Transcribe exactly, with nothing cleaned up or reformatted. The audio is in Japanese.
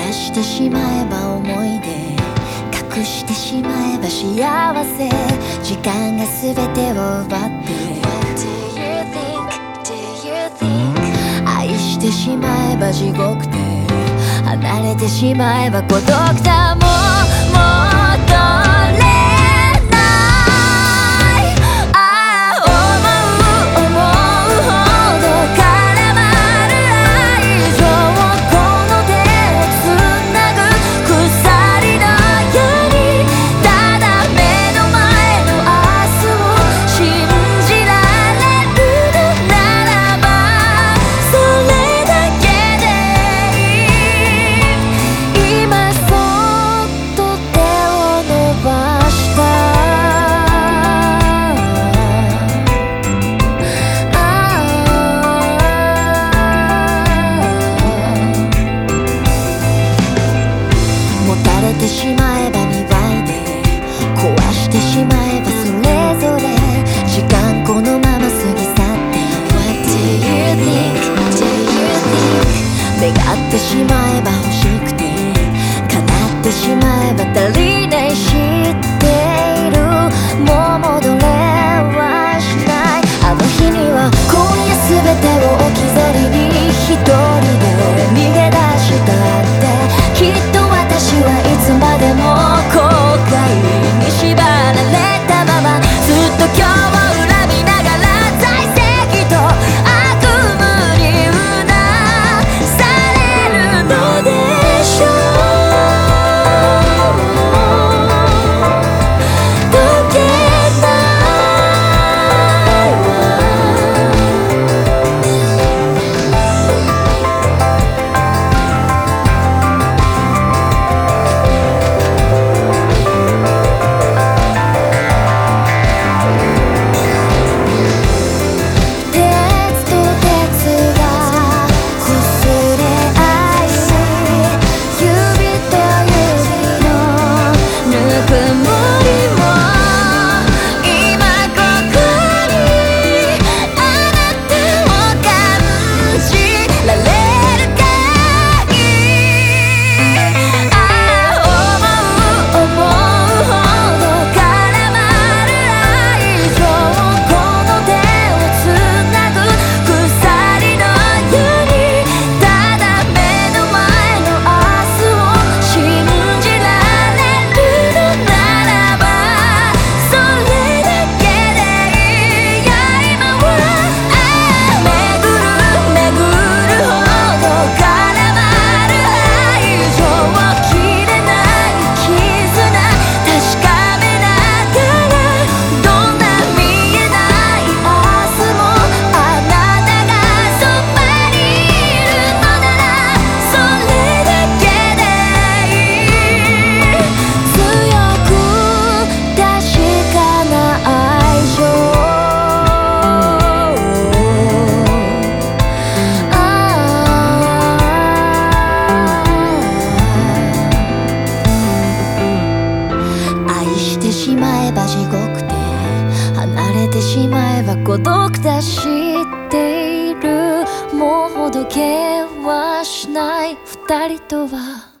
らしてしまえば思い出、隠してしまえば幸せ、時間が全てを奪って What do you think? Do you think? 愛してしまえば地獄で、離れてしまえば孤独だ。もう戻れないああ思う思うほど絡まる愛情、この手をつなぐ鎖のように、ただ目の前の明日を信じられるのならば、それだけでいい。今そっと手を伸ばした持たれてしまえばにばいで、壊してしまえばそれぞれ、時間このまま過ぎ去って What do you think? Do you think? 願ってしまえば欲しくて、叶ってしまえば足りない、知っているもう戻れはしない。あの日には今夜全てを置き去りに一人で逃げ出したって、きっと私はいつまでも後悔に縛られたまま、ずっと今日を恨みながら在籍と悪夢にうなされるのでしょう。解けない鉄と鉄が擦れ合い、指と指のぬくもりも、今ここにあなたを感じられるかい。ああ思う思うほど絡まる愛情、この手をつなぐ鎖のように、ただ目の前の明日を信じられるのならば、それだけでいい。いや今はああ巡る巡るほど絡まる愛情、切れない絆確かめながら、どんな見えない明日もあなたがそばにいるのなら、それだけでいい。強く確かな愛情、愛してしまえば地獄で、離れてしまえば孤独だ、知っているもうほどけはしない二人とは